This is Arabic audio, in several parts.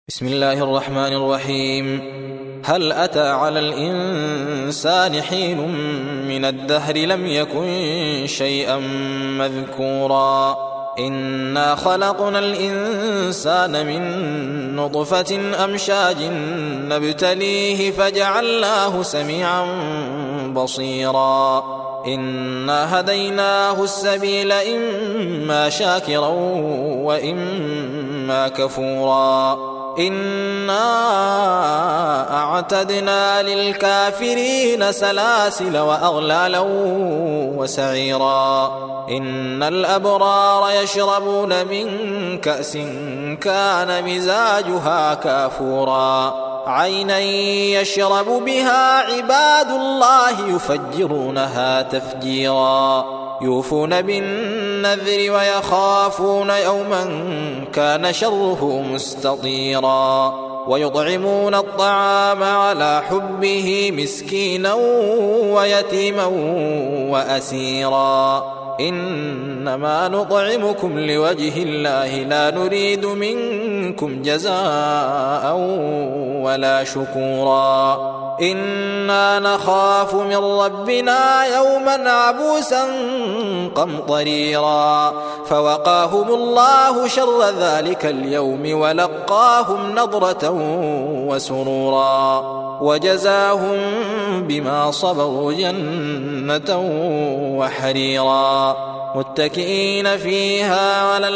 بسم الله الرحمن الرحيم. هل أتى على الإنسان حين من الدهر لم يكن شيئا مذكورا إنا خلقنا الإنسان من نطفة أمشاج نبتليه فجعلناه سميعا بصيرا إنا هديناه السبيل إما شاكرا وإما كفورا إنا أعتدنا للكافرين سلاسل وأغلالا وسعيرا إن الأبرار يشربون من كأس كان مزاجها كافورا عينا يشرب بها عباد الله يفجرونها تفجيرا يوفون بالنذر ويخافون يوما كان شره مستطيرا ويطعمون الطعام على حبه مسكينا ويتيما وأسيرا إنما نطعمكم لوجه الله لا نريد منكم جزاء ولا شكورا إنا نخاف من ربنا يوما عبوسا قمطريرا فوقاهم الله شر ذلك اليوم ولقاهم نضرة وسرورا وجزاهم بما صبروا جنة وحريرا متكئين فيها على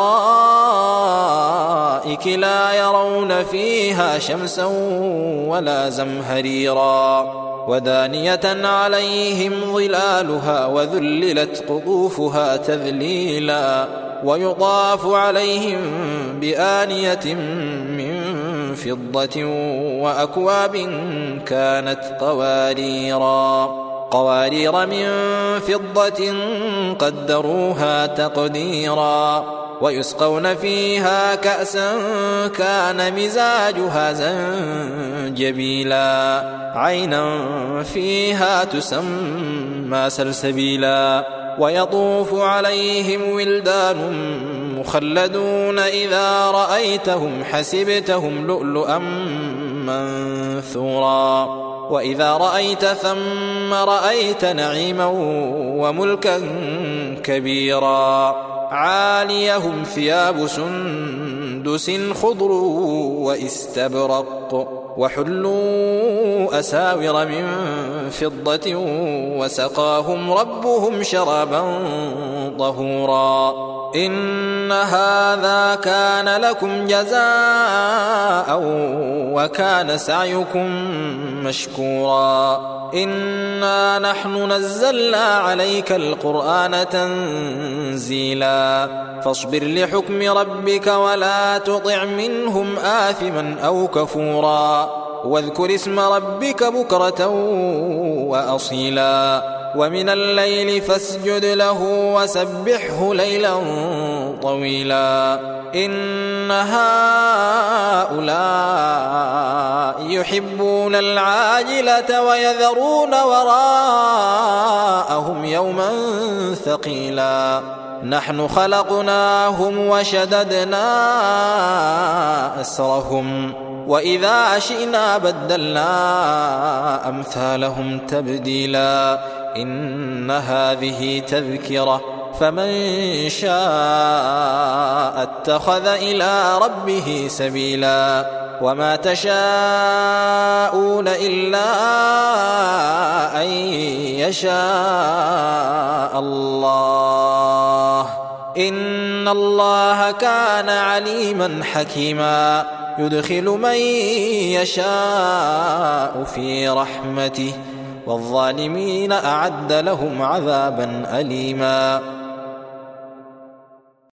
الأرائك لا يرون فيها شمسا ولا زمهريرا ودانية عليهم ظلالها وذللت قطوفها تذليلا ويطاف عليهم بآنية من فضة وأكواب كانت قوارير من فضة قدروها تقديرا ويسقون فيها كأسا كان مزاجها زنجبيلا عينا فيها تسمى سلسبيلا ويطوف عليهم ولدان مخلدون إذا رأيتهم حسبتهم لؤلؤا منثورا وإذا رأيت ثم رأيت نعيما وملكا كبيرا عاليهم ثياب سندس خضر واستبرق وحلوا أساور من فضة وسقاهم ربهم شرابا طهورا إن هذا كان لكم جزاء وكان سعيكم مشكورا إنا نحن نزلنا عليك القرآن تنزيلا فاصبر لحكم ربك ولا تطع منهم آثما أو كفورا واذكر اسم ربك بكرة وأصيلا ومن الليل فاسجد له وسبحه ليلا طويلا إن هؤلاء يحبون العاجلة ويذرون وراءهم يوما ثقيلا نحن خلقناهم وشددنا أسرهم وإذا شئنا بدلنا أمثالهم تبديلا إن هذه تذكرة فمن شاء اتخذ إلى ربه سبيلا وما تشاءون إلا أن يشاء الله إن الله كان عليما حكيما يدخل من يشاء في رحمته والظالمين أعد لهم عذابا أليما